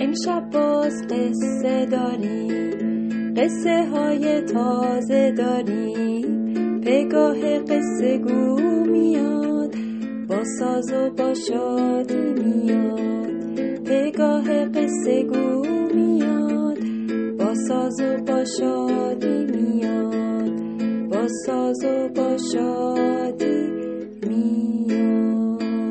امشب باز قصه داریم، قصه های تازه داریم. پگاه قصه گو میاد، با ساز و با شادی میاد. پگاه قصه گو میاد، با ساز و با شادی میاد. با ساز و با شادی میاد.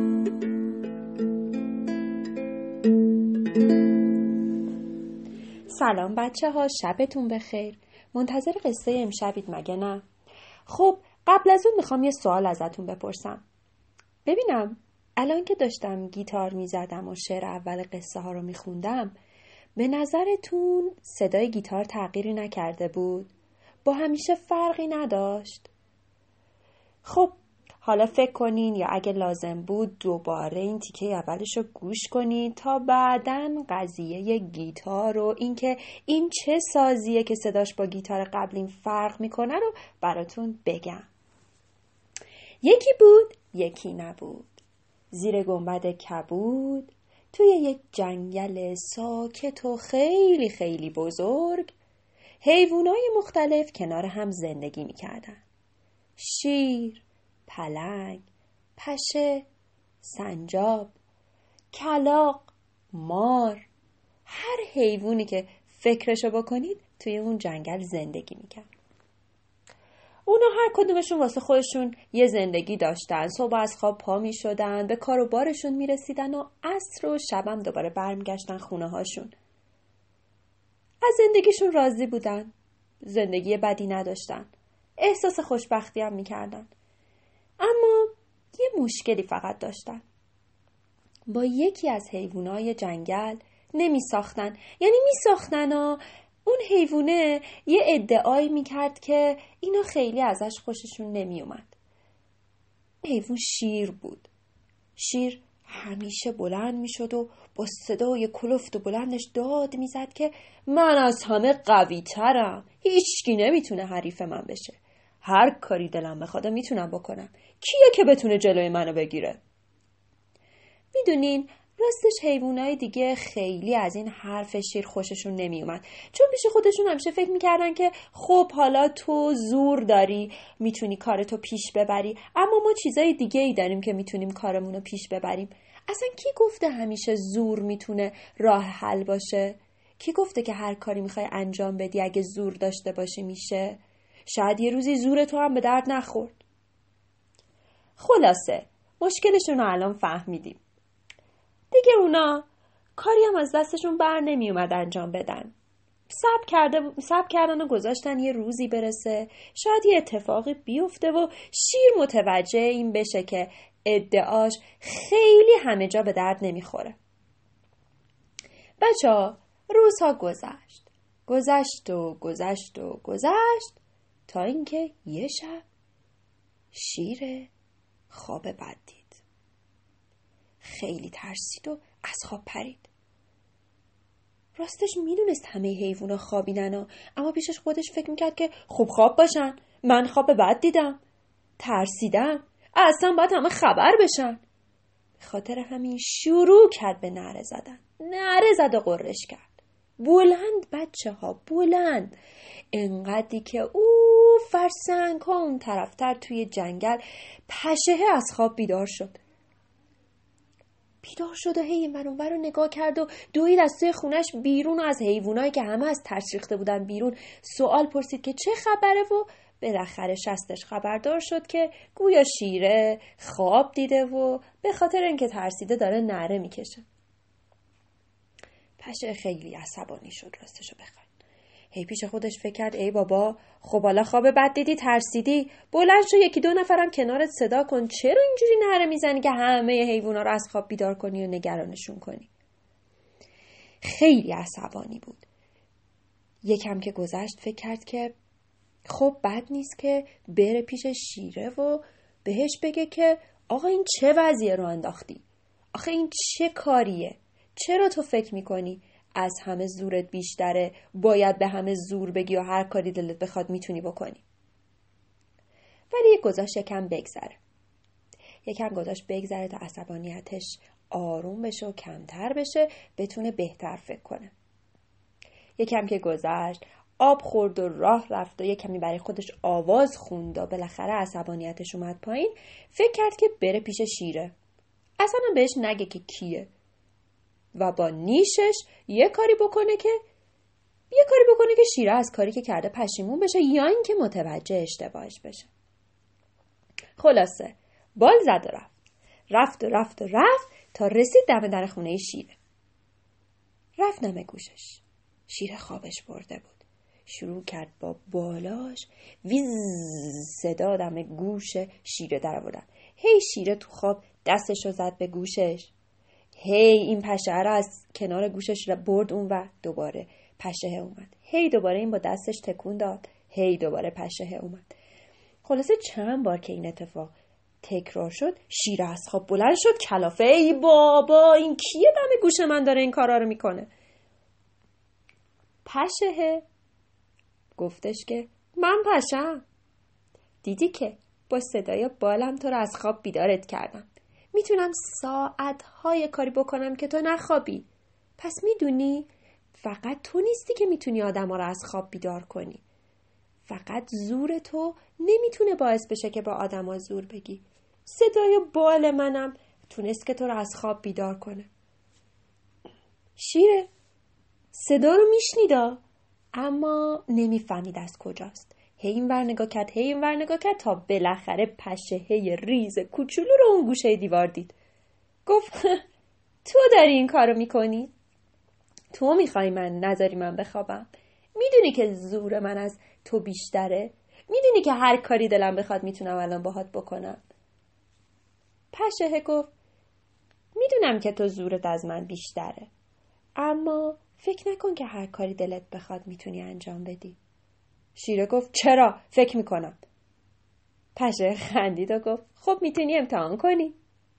سلام بچه ها، شبتون بخیر. منتظر قصه امشبید مگه نه؟ خب قبل از اون میخوام یه سوال ازتون بپرسم. ببینم الان که داشتم گیتار میزدم و شعر اول قصه ها رو میخوندم، به نظرتون صدای گیتار تغییری نکرده بود؟ با همیشه فرقی نداشت؟ خب حالا فکر کنین یا اگه لازم بود دوباره این تیکه اولش رو گوش کنین تا بعدن قضیه گیتار و اینکه این چه سازیه که صداش با گیتار قبلی فرق میکنه رو براتون بگم. یکی بود یکی نبود، زیر گنبد کبود، توی یک جنگل ساکت و خیلی خیلی بزرگ، حیوانای مختلف کنار هم زندگی میکردن. شیر، پلنگ، پشه، سنجاب، کلاغ، مار، هر حیوانی که فکرشو بکنید توی اون جنگل زندگی میکرد. اونا هر کدومشون واسه خودشون یه زندگی داشتن. صبح از خواب پا میشدن، به کار و بارشون میرسیدن و عصر و شبم دوباره برمیگشتن خونه هاشون. از زندگیشون راضی بودن، زندگی بدی نداشتن، احساس خوشبختی هم میکردن. اما یه مشکلی فقط داشتن. با یکی از حیوانای جنگل نمی ساختن. یعنی می ساختن و اون حیوانه یه ادعایی میکرد که اینا خیلی ازش خوششون نمی اومد. حیوان شیر بود. شیر همیشه بلند می شد و با صدای کلفت و بلندش داد می زد که من از همه قوی ترم، هیچکی نمیتونه حریف من بشه، هر کاری دلم بخواد میتونم بکنم، کیه که بتونه جلوی منو بگیره؟ میدونین راستش حیوانای دیگه خیلی از این حرف شیر خوششون نمیومد، چون پیش خودشون همیشه فکر میکردن که خب حالا تو زور داری، میتونی کارتو پیش ببری، اما ما چیزای دیگه ای داریم که میتونیم کارمونو پیش ببریم. اصلا کی گفته همیشه زور میتونه راه حل باشه؟ کی گفته که هر کاری میخوای انجام بدی اگه زور داشته باشی میشه؟ شاید یه روزی زور تو هم به درد نخورد. خلاصه مشکلشون رو الان فهمیدیم. دیگه اونا کاری هم از دستشون بر نمی اومد انجام بدن. صبر کردن و گذاشتن یه روزی برسه، شاید یه اتفاقی بیفته و شیر متوجه این بشه که ادعاش خیلی همه جا به درد نمیخوره. بچه‌ها روزها گذشت تا اینکه یه شب شیر خواب بد دید. خیلی ترسید و از خواب پرید. راستش میدونست همه حیوونا خوابیدن اما پیشش خودش فکر میکرد که خب خواب باشن، من خواب بد دیدم، ترسیدم، اصلا باید همه خبر بشن. به خاطر همین شروع کرد به نعره زدن. نعره زد و غرش کرد. بلند بچه ها، بلند. انقدری که فرسنگ ها اون طرفتر توی جنگل پشه از خواب بیدار شد و هی این ور رو نگاه کرد و دوید از توی خونش بیرون و از حیوانایی که همه از ترس ریخته بودن بیرون سوال پرسید که چه خبره و بالاخره شستش خبردار شد که گویا شیره خواب دیده و به خاطر اینکه ترسیده داره نعره میکشه. پشه خیلی عصبانی شد راستشو بخواید. هی پیش خودش فکر کرد ای بابا، خب حالا خواب بد دیدی، ترسیدی، بلند شو یکی دو نفرم کنارت صدا کن، چرا اینجوری نعره میزنی که همه حیوونا رو از خواب بیدار کنی و نگرانشون کنی؟ خیلی عصبانی بود. یکم که گذشت فکر کرد که خب بد نیست که بره پیش شیره و بهش بگه که آقا این چه وضعیه رو انداختی؟ آخه این چه کاریه؟ چرا تو فکر میکنی از همه زورت بیشتره، باید به همه زور بگی و هر کاری دلت بخواد میتونی بکنی؟ ولی یکم گذاشت بگذره تا عصبانیتش آروم بشه و کمتر بشه، بتونه بهتر فکر کنه. یکم که گذشت، آب خورد و راه رفت و یک کمی برای خودش آواز خوند و بالاخره عصبانیتش اومد پایین، فکر کرد که بره پیش شیره. اصلا بهش نگه که کیه و با نیشش یه کاری بکنه که شیره از کاری که کرده پشیمون بشه یا اینکه متوجه اشتباهش بشه. خلاصه بال زد و رفت تا رسید دم در خونه شیره. رفت نم گوشش. شیره خوابش برده بود. شروع کرد با بالاش ویز صدا دم گوش شیره در آوردن. هی شیره تو خواب دستشو زد به گوشش. هی این پشه رو از کنار گوشش برد اون و دوباره پشه اومد. هی دوباره این با دستش تکون داد. هی دوباره پشه اومد. خلاصه چند بار که این اتفاق تکرار شد، شیره از خواب بلند شد کلافه. ای بابا، این کیه دم گوش من داره این کارا رو میکنه؟ پشه گفتش که من پشم. دیدی که با صدای بالم تو رو از خواب بیدارت کردم. میتونم ساعتهای کاری بکنم که تو نخوابی. پس میدونی فقط تو نیستی که میتونی آدم ها رو از خواب بیدار کنی. فقط زور تو نمیتونه باعث بشه که با آدم ها زور بگی. صدای بال منم تونست که تو رو از خواب بیدار کنه. شیره صدا رو میشنیدا اما نمیفهمید از کجاست. هی این ور نگاه کرد تا بالاخره پشه‌های ریز کوچولو رو اون گوشه دیوار دید. گفت تو داری این کارو میکنی؟ تو میخوای من نذاری من بخوابم؟ میدونی که زور من از تو بیشتره؟ میدونی که هر کاری دلم بخواد میتونم الان باهات بکنم؟ پشه گفت میدونم که تو زورت از من بیشتره، اما فکر نکن که هر کاری دلت بخواد میتونی انجام بدی. شیره گفت چرا؟ فکر میکنم. پشه خندید و گفت خب میتونی امتحان کنی.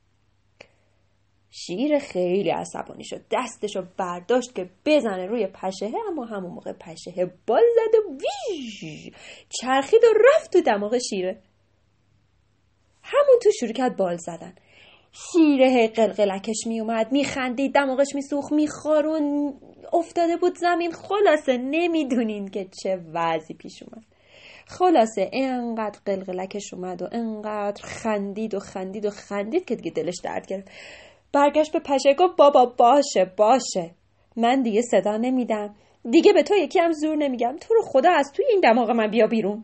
شیر خیلی عصبانی شد. دستشو برداشت که بزنه روی پشه، اما همون موقع پشه بال زد و ویژ چرخید و رفت تو دماغ شیره. همون تو شروع کرد بال زدن. شیره قلقلکش می اومد، می خندید، دماغش می سوخت، می خارون، افتاده بود زمین. خلاصه نمیدونین که چه وضعی پیش اومد. خلاصه انقدر قلقلکش اومد و انقدر خندید که دیگه دلش درد گرفت. برگشت به پشه گفت بابا باشه من دیگه صدا نمیدم، دیگه به تو یکی هم زور نمیگم، تو رو خدا از توی این دماغ من بیا بیرون.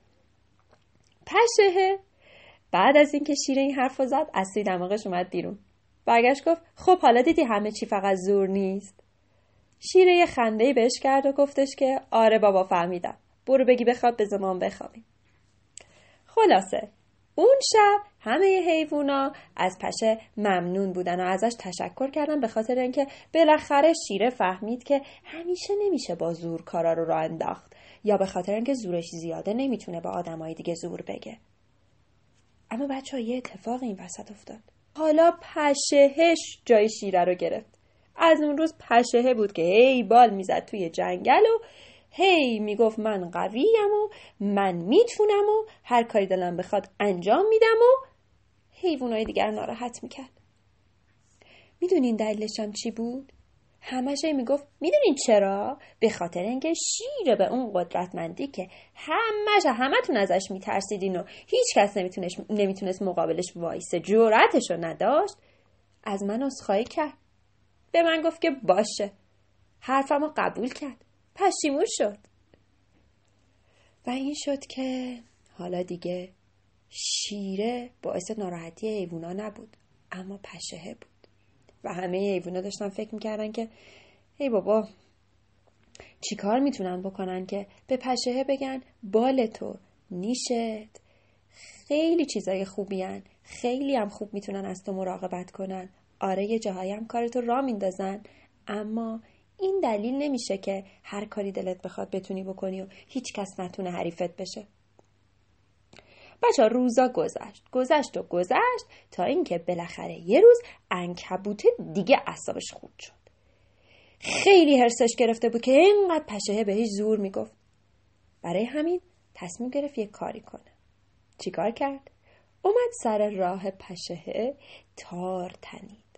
پشه بعد از اینکه شیره این حرفو زد از توی دماغش اومد بیرون. برگشت گفت خب حالا دیدی همه چی فقط زور نیست. شیره یه خنده‌ای بهش کرد و گفتش که آره بابا فهمیدم، برو بگی بخواب بذار ما بخوابیم. خلاصه اون شب همه حیوونا از پشه ممنون بودن و ازش تشکر کردن به خاطر اینکه بالاخره شیره فهمید که همیشه نمیشه با زور کارا رو راه انداخت، یا به خاطر اینکه زورش زیاده نمیتونه با آدمای دیگه زور بگه. اما بچه‌ها یه اتفاق این وسط افتاد. حالا پشهش جای شیره رو گرفت. از اون روز پشهه بود که هی بال میزد توی جنگل و هی میگفت من قویم و من میتونم و هر کاری دلم بخواد انجام میدم و حیوانای دیگر ناراحت میکرد. میدونین دلیلش هم چی بود؟ همش میگفت میدونین چرا؟ به خاطر اینکه شیره به اون قدرتمندی که همتون ازش میترسیدین و هیچ کس نمیتونست مقابلش وایسه، جرأتشو نداشت، از من عذرخواهی کرد. به من گفت که باشه، حرفمو قبول کرد، پشیمون شد. و این شد که حالا دیگه شیره باعث ناراحتی حیوونا نبود، اما پشهه بود. و همه حیوونا داشتن فکر میکردن که ای بابا چی کار میتونن بکنن که به پشهه بگن بال تو، نیشت خیلی چیزای خوبی هن، خیلی هم خوب میتونن از تو مراقبت کنن. آره یه جاهایی هم کارتو را میندازن، اما این دلیل نمیشه که هر کاری دلت بخواد بتونی بکنی و هیچ کس نتونه حریفت بشه. بچه روزا گذشت تا اینکه بالاخره یه روز عنکبوت دیگه اعصابش خورد شد. خیلی حرصش گرفته بود که اینقدر پشهه بهش زور میگفت. برای همین تصمیم گرفت یه کاری کنه. چی کار کرد؟ اومد سر راه پشهه تار تنید.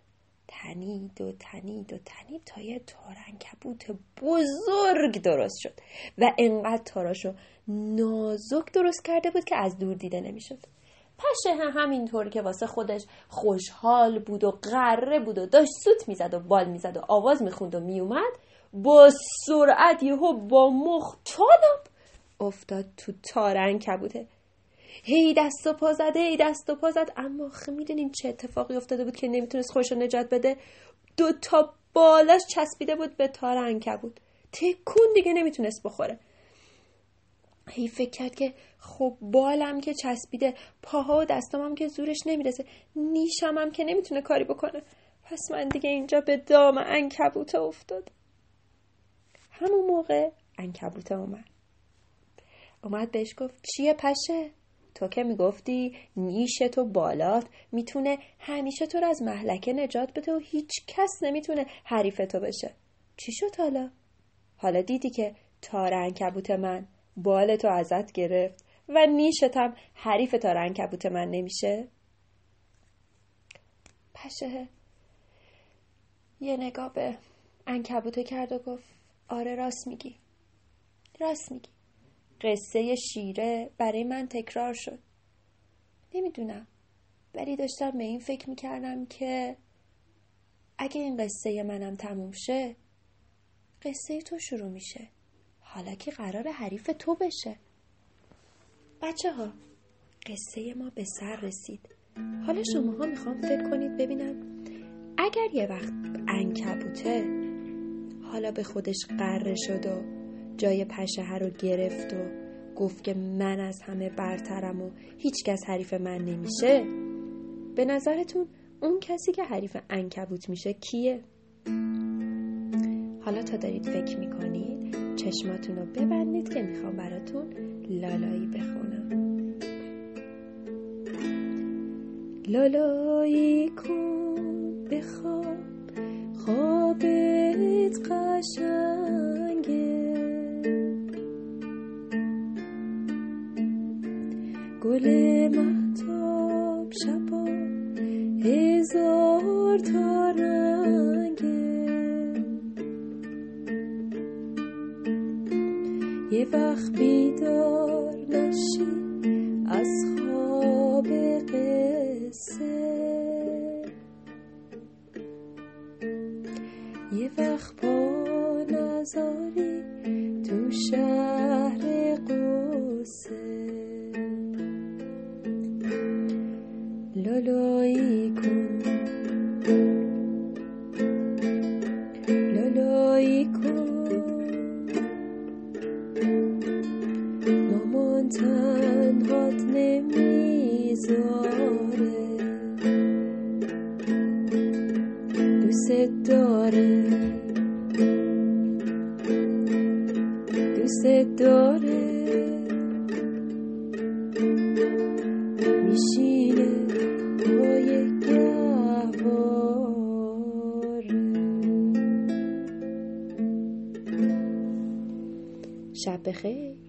تنید و تنید و تنید تا یه تارعنکبوت بزرگ درست شد و انقدر تاراشو نازک درست کرده بود که از دور دیده نمیشد. پشه همینطور که واسه خودش خوشحال بود و غره بود و داشت سوت میزد و بال میزد و آواز میخوند و میومد، با سرعت یهو با مخ طالب افتاد تو تارعنکبوته. هی دست و پا زد، اما میدونین چه اتفاقی افتاده بود که نمیتونست خودش رو نجات بده؟ 2 تا بالاش چسبیده بود به تارعنکبوت، تکون دیگه نمیتونست بخوره. هی فکر کرد که خب بالم که چسبیده، پاها و دستام هم که زورش نمیرسه، نیشم هم که نمیتونه کاری بکنه، پس من دیگه اینجا به دام عنکبوت افتاد. همون موقع عنکبوت اومد بهش گفت چیه پشه؟ تو که میگفتی نیشت و بالات میتونه همیشه تو رو از مهلکه نجات بده و هیچ کس نمیتونه حریف تو بشه. چی شد حالا دیدی که تارعنکبوت من بالتو ازت گرفت و نیشت هم حریف تارعنکبوت من نمیشه؟ پشه یه نگاه به عنکبوت کرد و گفت آره راست میگی. قصه شیره برای من تکرار شد. نمیدونم، ولی داشتم به این فکر میکردم که اگه این قصه منم تموم شه، قصه تو شروع میشه، حالا که قرار حریف تو بشه. بچه ها، قصه ما به سر رسید. حالا شماها میخوام فکر کنید ببینم اگر یه وقت عنکبوته حالا به خودش غره شد و جای پشه رو گرفت و گفت که من از همه برترم و هیچ کس حریف من نمیشه، به نظرتون اون کسی که حریف عنکبوت میشه کیه؟ حالا تا دارید فکر میکنید چشماتون رو ببندید که میخوام براتون لالایی بخونم. لالایی کن بخواب، خوابت قشنگه، گل مهتاب شبا 1000 تا رنگه، یه وقت بیدار نشی از خواب قصه، یه وقت پا نذاری تو شهر قصه، لالایی کن، لالایی کن، مامان تنهات نمیذاره، دوست داره، دوست داره، میشینه پای گهواره. شب بخیر.